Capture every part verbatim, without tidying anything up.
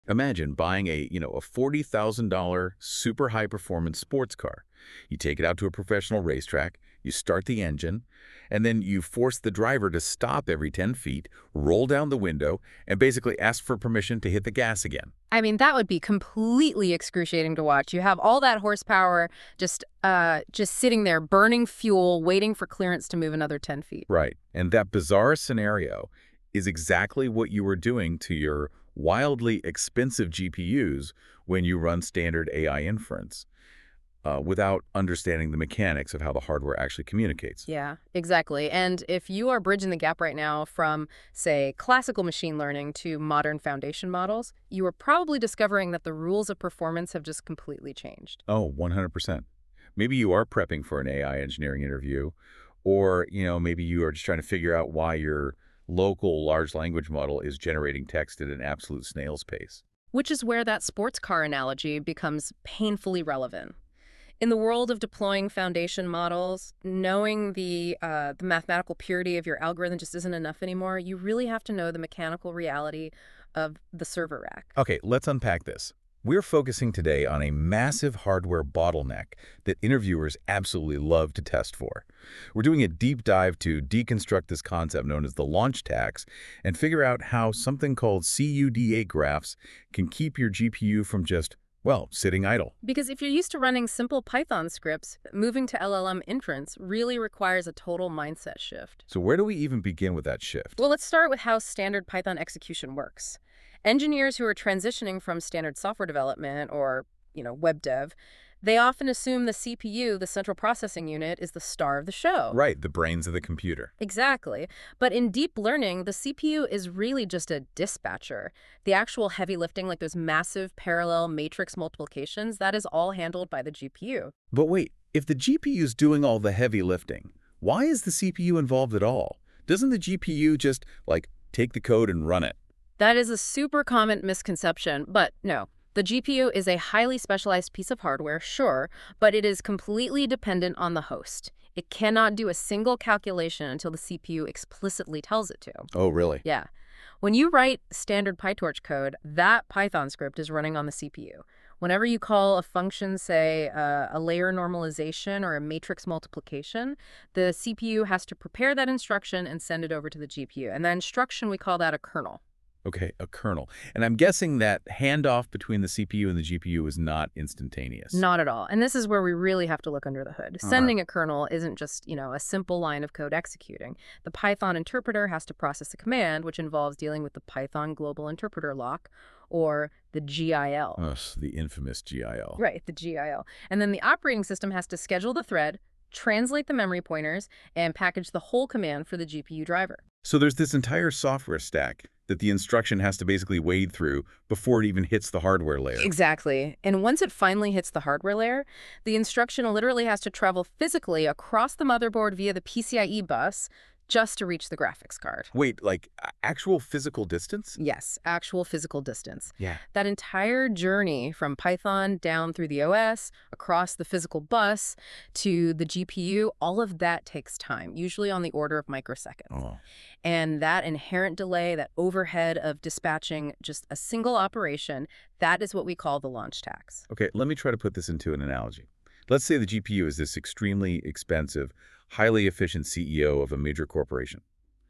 Imagine buying a, you know, a forty thousand dollars super high-performance sports car. You take it out to a professional racetrack, you start the engine, and then you force the driver to stop every ten feet, roll down the window, and basically ask for permission to hit the gas again. I mean, that would be completely excruciating to watch. You have all that horsepower just uh, just sitting there, burning fuel, waiting for clearance to move another ten feet. Right. And that bizarre scenario is exactly what you were doing to your wildly expensive G P Us when you run standard A I inference, uh, without understanding the mechanics of how the hardware actually communicates. Yeah, exactly. And if you are bridging the gap right now from, say, classical machine learning to modern foundation models, you are probably discovering that the rules of performance have just completely changed. Oh, one hundred percent. Maybe you are prepping for an A I engineering interview, or, you know, maybe you are just trying to figure out why your local large language model is generating text at an absolute snail's pace. Which is where that sports car analogy becomes painfully relevant. In the world of deploying foundation models, knowing the, uh, the mathematical purity of your algorithm just isn't enough anymore. You really have to know the mechanical reality of the server rack. Okay, let's unpack this. We're focusing today on a massive hardware bottleneck that interviewers absolutely love to test for. We're doing a deep dive to deconstruct this concept known as the launch tax and figure out how something called C U D A graphs can keep your G P U from just, well, sitting idle. Because if you're used to running simple Python scripts, moving to L L M inference really requires a total mindset shift. So where do we even begin with that shift? Well, let's start with how standard Python execution works. Engineers who are transitioning from standard software development or, you know, web dev, they often assume the C P U, the central processing unit, is the star of the show. Right, the brains of the computer. Exactly. But in deep learning, the C P U is really just a dispatcher. The actual heavy lifting, like those massive parallel matrix multiplications, that is all handled by the G P U. But wait, if the G P U is doing all the heavy lifting, why is the C P U involved at all? Doesn't the G P U just, like, take the code and run it? That is a super common misconception, but no. The G P U is a highly specialized piece of hardware, sure, but it is completely dependent on the host. It cannot do a single calculation until the C P U explicitly tells it to. Oh, really? Yeah. When you write standard PyTorch code, that Python script is running on the C P U. Whenever you call a function, say, uh, a layer normalization or a matrix multiplication, the C P U has to prepare that instruction and send it over to the G P U. And that instruction, we call that a kernel. Okay, a kernel. And I'm guessing that handoff between the C P U and the G P U is not instantaneous. Not at all. And this is where we really have to look under the hood. Uh-huh. Sending a kernel isn't just, you know, a simple line of code executing. The Python interpreter has to process a command, which involves dealing with the Python Global Interpreter Lock, or the G I L. Ugh, the infamous G I L. Right, the G I L. And then the operating system has to schedule the thread, translate the memory pointers, and package the whole command for the G P U driver. So there's this entire software stack that the instruction has to basically wade through before it even hits the hardware layer. Exactly. And once it finally hits the hardware layer, the instruction literally has to travel physically across the motherboard via the P C I E bus just to reach the graphics card. Wait, like a- actual physical distance? Yes, actual physical distance. Yeah. That entire journey from Python down through the O S, across the physical bus, to the G P U, all of that takes time, usually on the order of microseconds. Oh. And that inherent delay, that overhead of dispatching just a single operation, that is what we call the launch tax. Okay, let me try to put this into an analogy. Let's say the G P U is this extremely expensive, highly efficient C E O of a major corporation.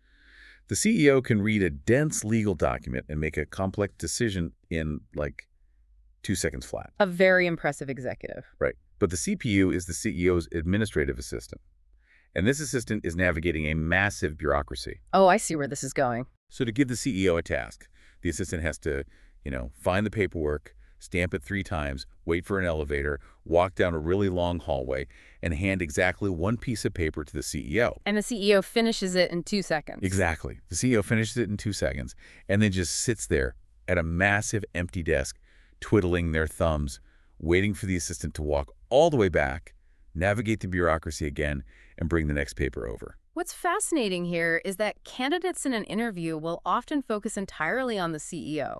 The C E O can read a dense legal document and make a complex decision in, like, two seconds flat. A very impressive executive. Right. But the C P U is the C E O's administrative assistant. And this assistant is navigating a massive bureaucracy. Oh, I see where this is going. So to give the C E O a task, the assistant has to, you know, find the paperwork, stamp it three times, wait for an elevator, walk down a really long hallway, and hand exactly one piece of paper to the C E O. And the C E O finishes it in two seconds. Exactly. The C E O finishes it in two seconds and then just sits there at a massive empty desk, twiddling their thumbs, waiting for the assistant to walk all the way back, navigate the bureaucracy again, and bring the next paper over. What's fascinating here is that candidates in an interview will often focus entirely on the C E O.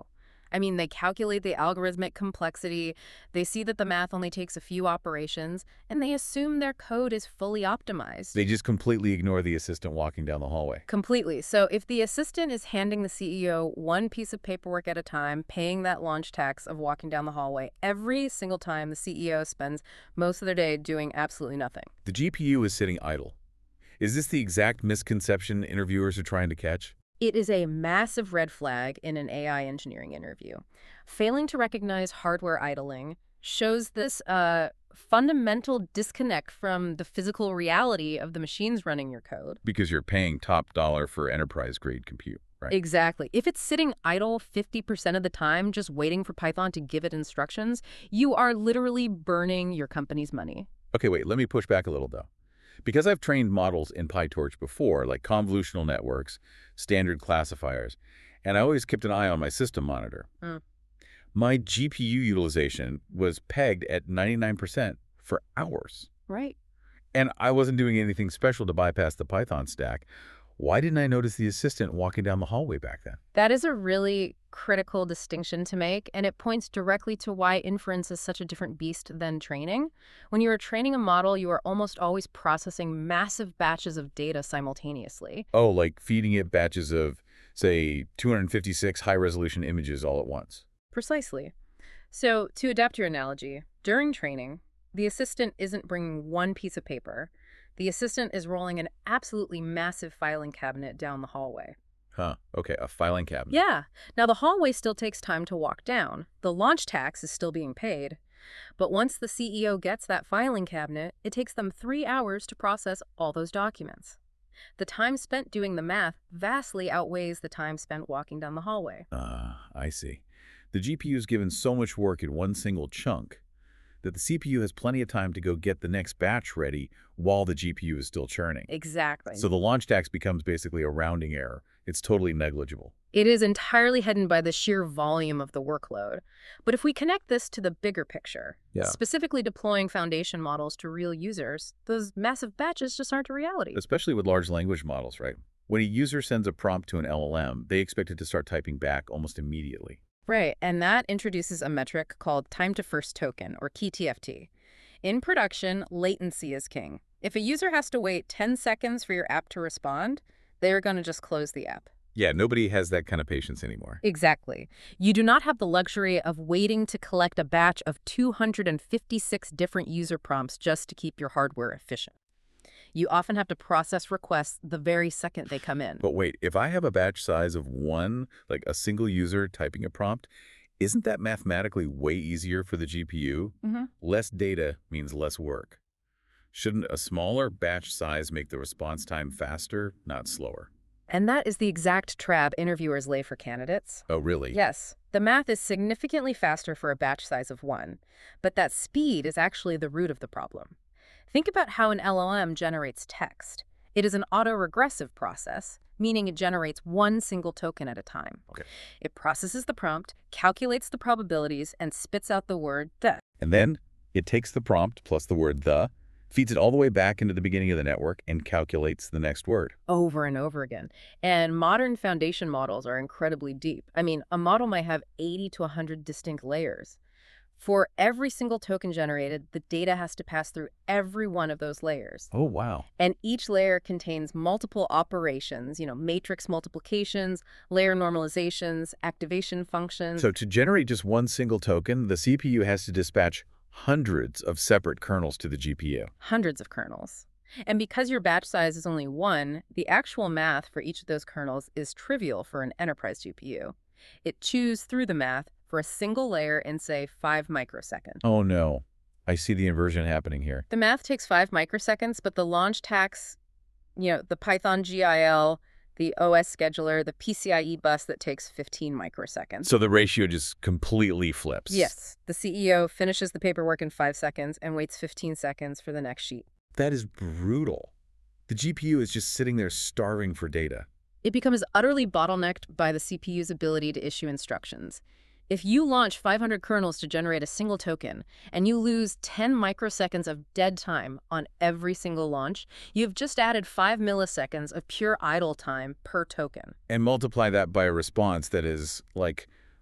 I mean, they calculate the algorithmic complexity, they see that the math only takes a few operations, and they assume their code is fully optimized. They just completely ignore the assistant walking down the hallway. Completely. So if the assistant is handing the C E O one piece of paperwork at a time, paying that launch tax of walking down the hallway, every single time the C E O spends most of their day doing absolutely nothing. The G P U is sitting idle. Is this the exact misconception interviewers are trying to catch? It is a massive red flag in an A I engineering interview. Failing to recognize hardware idling shows this uh, fundamental disconnect from the physical reality of the machines running your code. Because you're paying top dollar for enterprise-grade compute, right? Exactly. If it's sitting idle fifty percent of the time just waiting for Python to give it instructions, you are literally burning your company's money. Okay, wait, let me push back a little, though. Because I've trained models in PyTorch before, like convolutional networks, standard classifiers, and I always kept an eye on my system monitor. Mm. My G P U utilization was pegged at ninety-nine percent for hours. Right. And I wasn't doing anything special to bypass the Python stack. Why didn't I notice the assistant walking down the hallway back then? That is a really critical distinction to make, and it points directly to why inference is such a different beast than training. When you are training a model, you are almost always processing massive batches of data simultaneously. Oh, like feeding it batches of, say, two hundred fifty-six high-resolution images all at once. Precisely. So, to adapt your analogy, during training, the assistant isn't bringing one piece of paper. The assistant is rolling an absolutely massive filing cabinet down the hallway. Huh, okay, a filing cabinet. Yeah. Now, the hallway still takes time to walk down. The launch tax is still being paid. But once the C E O gets that filing cabinet, it takes them three hours to process all those documents. The time spent doing the math vastly outweighs the time spent walking down the hallway. Ah, I see. The G P U is given so much work in one single chunk that the C P U has plenty of time to go get the next batch ready while the G P U is still churning. Exactly. So the launch tax becomes basically a rounding error. It's totally negligible. It is entirely hidden by the sheer volume of the workload. But if we connect this to the bigger picture, Yeah. specifically deploying foundation models to real users, those massive batches just aren't a reality. Especially with large language models, right? When a user sends a prompt to an L L M, they expect it to start typing back almost immediately. Right, and that introduces a metric called time to first token, or T T F T. In production, latency is king. If a user has to wait ten seconds for your app to respond, they're going to just close the app. Yeah, nobody has that kind of patience anymore. Exactly. You do not have the luxury of waiting to collect a batch of two hundred fifty-six different user prompts just to keep your hardware efficient. You often have to process requests the very second they come in. But wait, if I have a batch size of one, like a single user typing a prompt, isn't that mathematically way easier for the G P U? Mm-hmm. Less data means less work. Shouldn't a smaller batch size make the response time faster, not slower? And that is the exact trap interviewers lay for candidates. Oh, really? Yes, the math is significantly faster for a batch size of one, but that speed is actually the root of the problem. Think about how an L L M generates text. It is an autoregressive process, meaning it generates one single token at a time. Okay. It processes the prompt, calculates the probabilities, and spits out the word the. And then it takes the prompt plus the word the, feeds it all the way back into the beginning of the network, and calculates the next word. Over and over again. And modern foundation models are incredibly deep. I mean, a model might have eighty to one hundred distinct layers. For every single token generated, the data has to pass through every one of those layers. Oh, wow. And each layer contains multiple operations, you know, matrix multiplications, layer normalizations, activation functions. So to generate just one single token, the C P U has to dispatch hundreds of separate kernels to the G P U. Hundreds of kernels. And because your batch size is only one, the actual math for each of those kernels is trivial for an enterprise G P U. It chews through the math for a single layer in, say, five microseconds. Oh, no. I see the inversion happening here. The math takes five microseconds, but the launch tax, you know, the Python G I L, the O S scheduler, the P C I E bus that takes fifteen microseconds. So the ratio just completely flips. Yes. The C E O finishes the paperwork in five seconds and waits fifteen seconds for the next sheet. That is brutal. The G P U is just sitting there starving for data. It becomes utterly bottlenecked by the C P U's ability to issue instructions. If you launch five hundred kernels to generate a single token, and you lose ten microseconds of dead time on every single launch, you've just added five milliseconds of pure idle time per token. And multiply that by a response that is, like,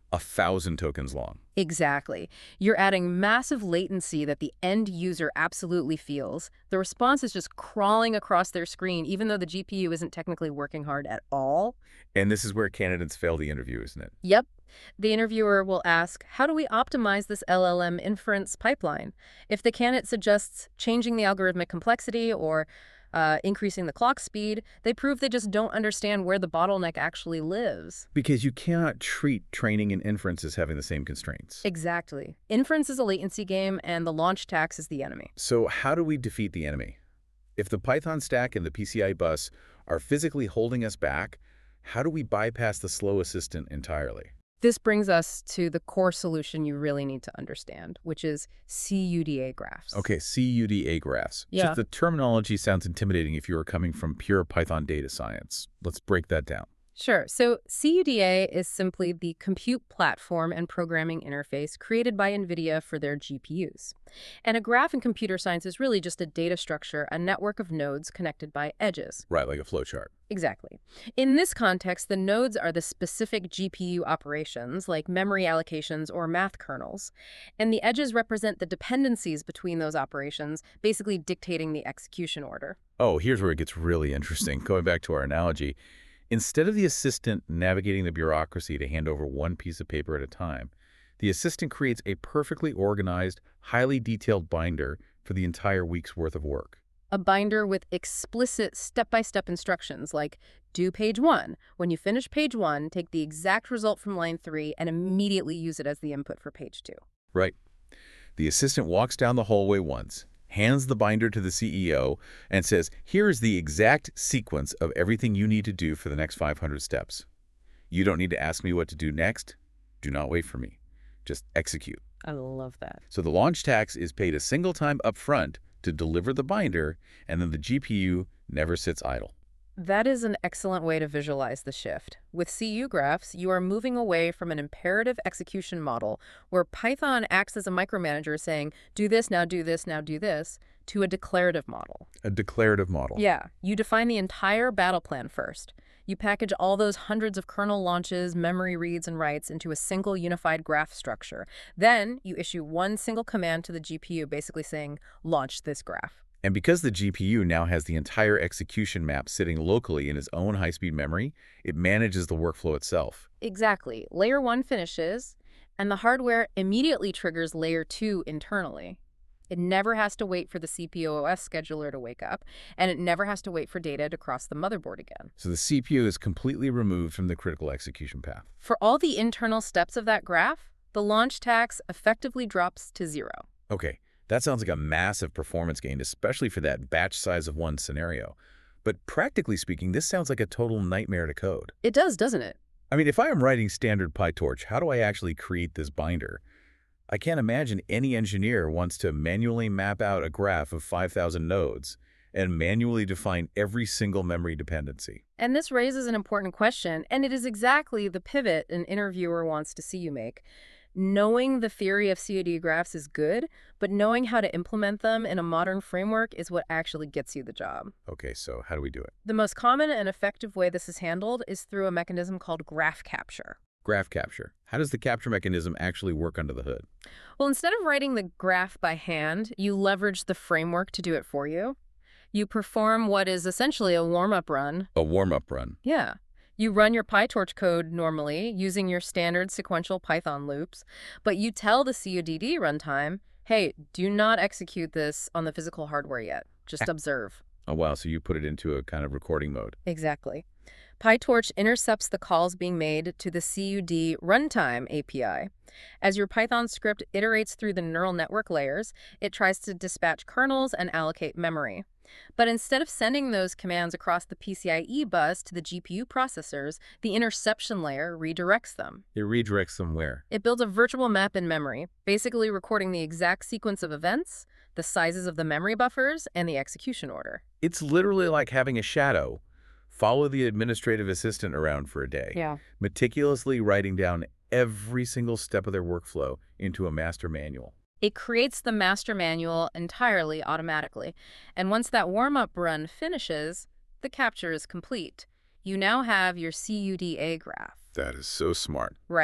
A thousand tokens long. Exactly. You're adding massive latency that the end user absolutely feels. The response is just crawling across their screen, even though the G P U isn't technically working hard at all. And this is where candidates fail the interview, isn't it? Yep. The interviewer will ask, how do we optimize this L L M inference pipeline? If the candidate suggests changing the algorithmic complexity or uh, increasing the clock speed, they prove they just don't understand where the bottleneck actually lives. Because you cannot treat training and inference as having the same constraints. Exactly. Inference is a latency game, and the launch tax is the enemy. So how do we defeat the enemy? If the Python stack and the P C I bus are physically holding us back, how do we bypass the slow assistant entirely? This brings us to the core solution you really need to understand, which is C U D A graphs. Okay, C U D A graphs. Yeah. Just the terminology sounds intimidating if you are coming from pure Python data science. Let's break that down. Sure. So C U D A is simply the compute platform and programming interface created by NVIDIA for their G P Us. And a graph in computer science is really just a data structure, a network of nodes connected by edges. Right, like a flowchart. Exactly. In this context, the nodes are the specific G P U operations, like memory allocations or math kernels, and the edges represent the dependencies between those operations, basically dictating the execution order. Oh, here's where it gets really interesting. Going back to our analogy, instead of the assistant navigating the bureaucracy to hand over one piece of paper at a time, the assistant creates a perfectly organized, highly detailed binder for the entire week's worth of work. A binder with explicit step-by-step instructions like, do page one. When you finish page one, take the exact result from line three and immediately use it as the input for page two. Right. The assistant walks down the hallway once, hands the binder to the C E O, and says, here is the exact sequence of everything you need to do for the next five hundred steps. You don't need to ask me what to do next. Do not wait for me. Just execute. I love that. So the launch tax is paid a single time up front to deliver the binder, and then the G P U never sits idle. That is an excellent way to visualize the shift. With C U graphs, you are moving away from an imperative execution model where Python acts as a micromanager saying, do this, now do this, now do this, to a declarative model. A declarative model. Yeah, you define the entire battle plan first. You package all those hundreds of kernel launches, memory reads, and writes into a single unified graph structure. Then you issue one single command to the G P U, basically saying, launch this graph. And because the G P U now has the entire execution map sitting locally in its own high-speed memory, it manages the workflow itself. Exactly. Layer one finishes, and the hardware immediately triggers layer two internally. It never has to wait for the C P U O S scheduler to wake up, and it never has to wait for data to cross the motherboard again. So the C P U is completely removed from the critical execution path. For all the internal steps of that graph, the launch tax effectively drops to zero. Okay, that sounds like a massive performance gain, especially for that batch size of one scenario. But practically speaking, this sounds like a total nightmare to code. It does, doesn't it? I mean, if I am writing standard PyTorch, how do I actually create this binder? I can't imagine any engineer wants to manually map out a graph of five thousand nodes and manually define every single memory dependency. And this raises an important question, and it is exactly the pivot an interviewer wants to see you make. Knowing the theory of C U D graphs is good, but knowing how to implement them in a modern framework is what actually gets you the job. Okay, so how do we do it? The most common and effective way this is handled is through a mechanism called graph capture. Graph capture. How does the capture mechanism actually work under the hood? Well, instead of writing the graph by hand, you leverage the framework to do it for you. You perform what is essentially a warm-up run. A warm-up run. Yeah. You run your PyTorch code normally using your standard sequential Python loops, but you tell the C U D D runtime, hey, do not execute this on the physical hardware yet. Just observe. Oh, wow. So you put it into a kind of recording mode. Exactly. PyTorch intercepts the calls being made to the C U D runtime A P I. As your Python script iterates through the neural network layers, it tries to dispatch kernels and allocate memory. But instead of sending those commands across the P C I E bus to the G P U processors, the interception layer redirects them. It redirects them where? It builds a virtual map in memory, basically recording the exact sequence of events, the sizes of the memory buffers, and the execution order. It's literally like having a shadow. Follow the administrative assistant around for a day, Yeah. meticulously writing down every single step of their workflow into a master manual. It creates the master manual entirely automatically. And once that warm-up run finishes, the capture is complete. You now have your C U D A graph. That is so smart. Right.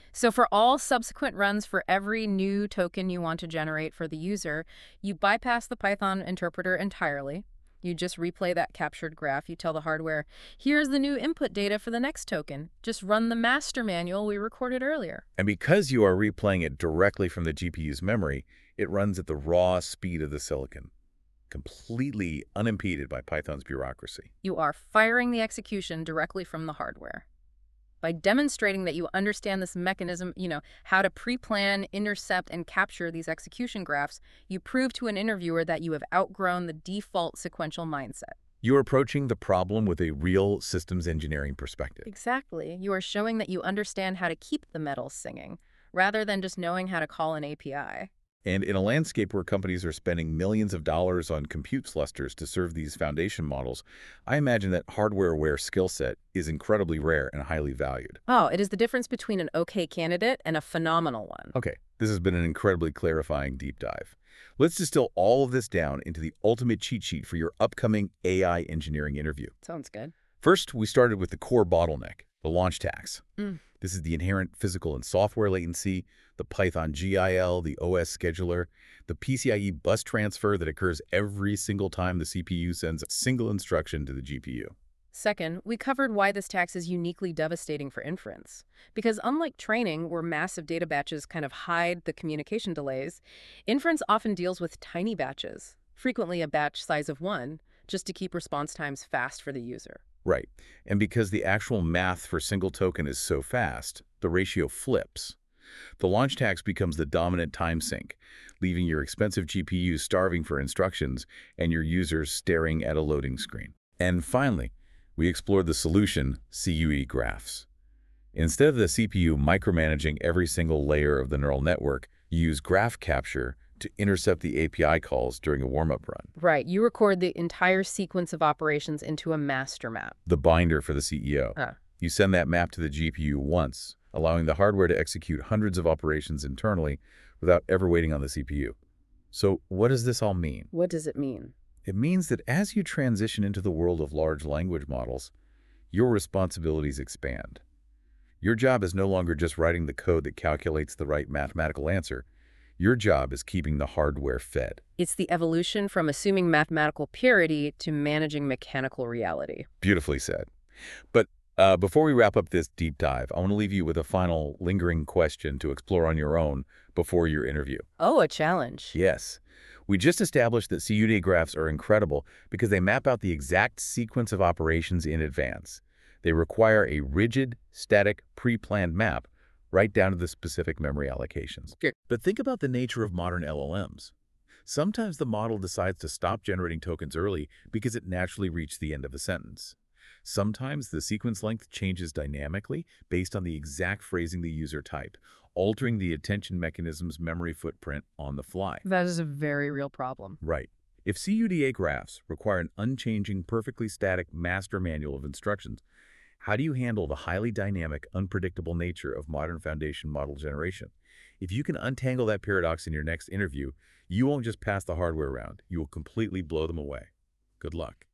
So for all subsequent runs for every new token you want to generate for the user, you bypass the Python interpreter entirely. You just replay that captured graph. You tell the hardware, here's the new input data for the next token. Just run the master manual we recorded earlier. And because you are replaying it directly from the G P U's memory, it runs at the raw speed of the silicon, completely unimpeded by Python's bureaucracy. You are firing the execution directly from the hardware. By demonstrating that you understand this mechanism, you know, how to pre-plan, intercept, and capture these execution graphs, you prove to an interviewer that you have outgrown the default sequential mindset. You're approaching the problem with a real systems engineering perspective. Exactly. You are showing that you understand how to keep the metals singing, rather than just knowing how to call an A P I. And in a landscape where companies are spending millions of dollars on compute clusters to serve these foundation models, I imagine that hardware-aware skill set is incredibly rare and highly valued. Oh, it is the difference between an okay candidate and a phenomenal one. Okay, this has been an incredibly clarifying deep dive. Let's distill all of this down into the ultimate cheat sheet for your upcoming A I engineering interview. Sounds good. First, we started with the core bottleneck, the launch tax. Mm. This is the inherent physical and software latency, the Python G I L, the O S scheduler, the P C I E bus transfer that occurs every single time the C P U sends a single instruction to the G P U. Second, we covered why this tax is uniquely devastating for inference. Because unlike training, where massive data batches kind of hide the communication delays, inference often deals with tiny batches, frequently a batch size of one, just to keep response times fast for the user. Right. And because the actual math for single token is so fast, the ratio flips. The launch tax becomes the dominant time sink, leaving your expensive G P U starving for instructions and your users staring at a loading screen. And finally, we explored the solution, C U D graphs. Instead of the C P U micromanaging every single layer of the neural network, you use graph capture to intercept the A P I calls during a warm-up run. Right. You record the entire sequence of operations into a master map. The binder for the C E O. Ah. You send that map to the G P U once, allowing the hardware to execute hundreds of operations internally without ever waiting on the C P U. So what does this all mean? What does it mean? It means that as you transition into the world of large language models, your responsibilities expand. Your job is no longer just writing the code that calculates the right mathematical answer. Your job is keeping the hardware fed. It's the evolution from assuming mathematical purity to managing mechanical reality. Beautifully said. But uh, before we wrap up this deep dive, I want to leave you with a final lingering question to explore on your own before your interview. Oh, a challenge. Yes. We just established that C U D graphs are incredible because they map out the exact sequence of operations in advance. They require a rigid, static, pre-planned map right down to the specific memory allocations. Good. But think about the nature of modern L L Ms. Sometimes the model decides to stop generating tokens early because it naturally reached the end of a sentence. Sometimes the sequence length changes dynamically based on the exact phrasing the user typed, altering the attention mechanism's memory footprint on the fly. That is a very real problem. Right. If C U D A graphs require an unchanging, perfectly static master manual of instructions, how do you handle the highly dynamic, unpredictable nature of modern foundation model generation? If you can untangle that paradox in your next interview, you won't just pass the hardware round, you will completely blow them away. Good luck.